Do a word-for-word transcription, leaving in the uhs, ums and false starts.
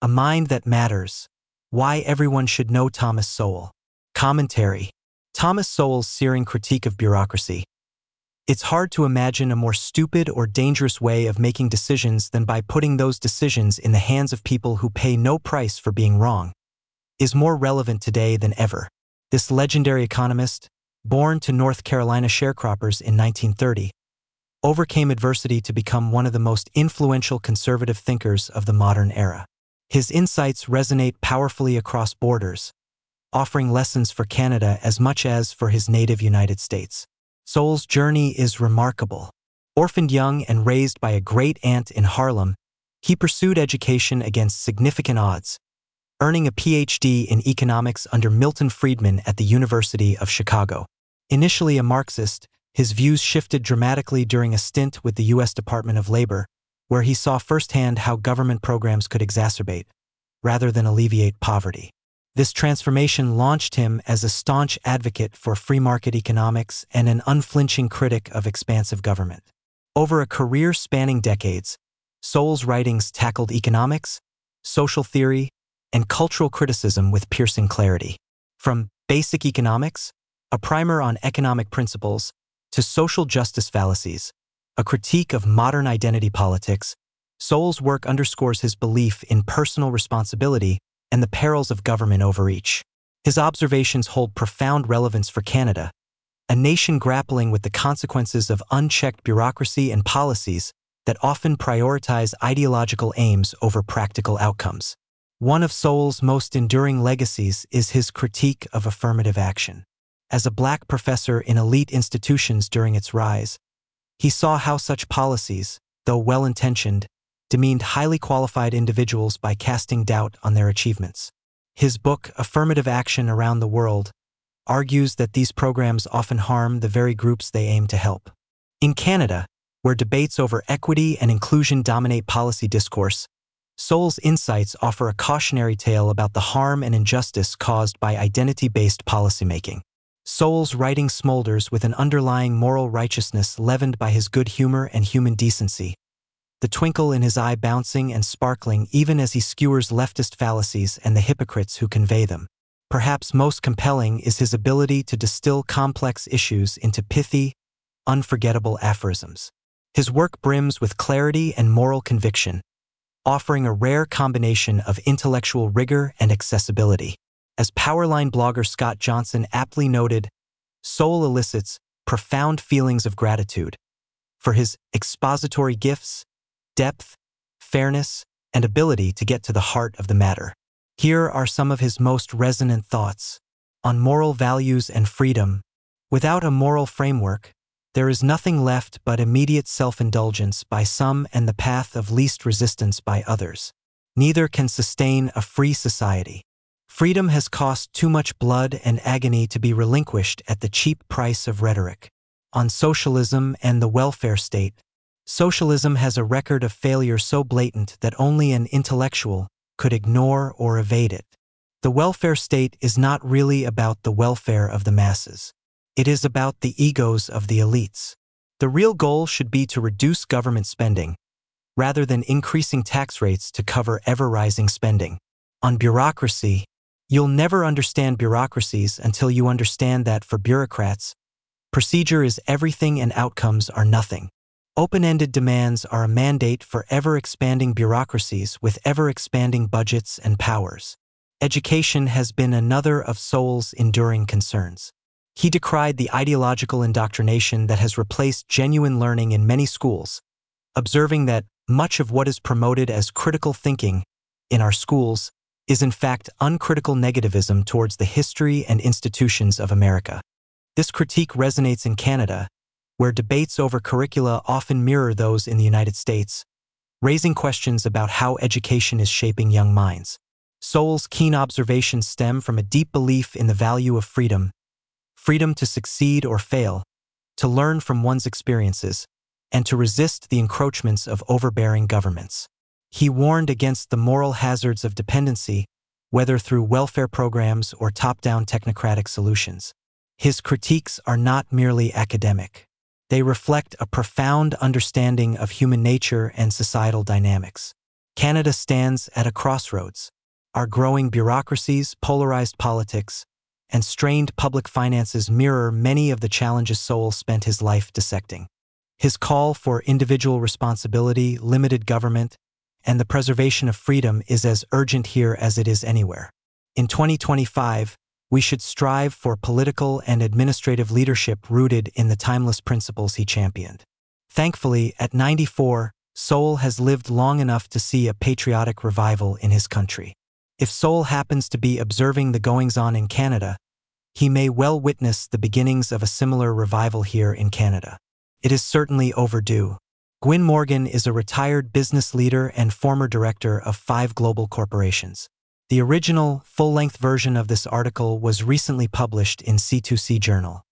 A Mind That Matters. Why Everyone Should Know Thomas Sowell. Commentary. Thomas Sowell's searing critique of bureaucracy. It's hard to imagine a more stupid or dangerous way of making decisions than by putting those decisions in the hands of people who pay no price for being wrong. Is more relevant today than ever. This legendary economist, born to North Carolina sharecroppers in nineteen thirty, overcame adversity to become one of the most influential conservative thinkers of the modern era. His insights resonate powerfully across borders, offering lessons for Canada as much as for his native United States. Sowell's journey is remarkable. Orphaned young and raised by a great-aunt in Harlem, he pursued education against significant odds, earning a P H D in economics under Milton Friedman at the University of Chicago. Initially a Marxist, his views shifted dramatically during a stint with the U S Department of Labor, where he saw firsthand how government programs could exacerbate, rather than alleviate, poverty. This transformation launched him as a staunch advocate for free market economics and an unflinching critic of expansive government. Over a career spanning decades, Sowell's writings tackled economics, social theory, and cultural criticism with piercing clarity. From Basic Economics, a primer on economic principles, to Social Justice Fallacies, a critique of modern identity politics, Sowell's work underscores his belief in personal responsibility and the perils of government overreach. His observations hold profound relevance for Canada, a nation grappling with the consequences of unchecked bureaucracy and policies that often prioritize ideological aims over practical outcomes. One of Sowell's most enduring legacies is his critique of affirmative action. As a black professor in elite institutions during its rise, he saw how such policies, though well-intentioned, demeaned highly qualified individuals by casting doubt on their achievements. His book, Affirmative Action Around the World, argues that these programs often harm the very groups they aim to help. In Canada, where debates over equity and inclusion dominate policy discourse, Sowell's insights offer a cautionary tale about the harm and injustice caused by identity-based policymaking. Sowell's writing smolders with an underlying moral righteousness leavened by his good humor and human decency, the twinkle in his eye bouncing and sparkling even as he skewers leftist fallacies and the hypocrites who convey them. Perhaps most compelling is his ability to distill complex issues into pithy, unforgettable aphorisms. His work brims with clarity and moral conviction, offering a rare combination of intellectual rigor and accessibility. As Powerline blogger Scott Johnson aptly noted, Sowell elicits profound feelings of gratitude for his expository gifts, depth, fairness, and ability to get to the heart of the matter. Here are some of his most resonant thoughts. On moral values and freedom. Without a moral framework, there is nothing left but immediate self-indulgence by some and the path of least resistance by others. Neither can sustain a free society. Freedom has cost too much blood and agony to be relinquished at the cheap price of rhetoric. On socialism and the welfare state. Socialism has a record of failure so blatant that only an intellectual could ignore or evade it. The welfare state is not really about the welfare of the masses. It is about the egos of the elites. The real goal should be to reduce government spending, rather than increasing tax rates to cover ever-rising spending. On bureaucracy, you'll never understand bureaucracies until you understand that for bureaucrats, procedure is everything and outcomes are nothing. Open-ended demands are a mandate for ever-expanding bureaucracies with ever-expanding budgets and powers. Education has been another of Sowell's enduring concerns. He decried the ideological indoctrination that has replaced genuine learning in many schools, observing that much of what is promoted as critical thinking in our schools is in fact uncritical negativism towards the history and institutions of America. This critique resonates in Canada, where debates over curricula often mirror those in the United States, raising questions about how education is shaping young minds. Sowell's keen observations stem from a deep belief in the value of freedom, freedom to succeed or fail, to learn from one's experiences, and to resist the encroachments of overbearing governments. He warned against the moral hazards of dependency, whether through welfare programs or top-down technocratic solutions. His critiques are not merely academic. They reflect a profound understanding of human nature and societal dynamics. Canada stands at a crossroads. Our growing bureaucracies, polarized politics, and strained public finances mirror many of the challenges Sowell spent his life dissecting. His call for individual responsibility, limited government, and the preservation of freedom is as urgent here as it is anywhere. In twenty twenty-five, we should strive for political and administrative leadership rooted in the timeless principles he championed. Thankfully, at ninety-four, Sowell has lived long enough to see a patriotic revival in his country. If Sowell happens to be observing the goings-on in Canada, he may well witness the beginnings of a similar revival here in Canada. It is certainly overdue. Gwyn Morgan is a retired business leader and former director of five global corporations. The original, full-length version of this article was recently published in C two C Journal.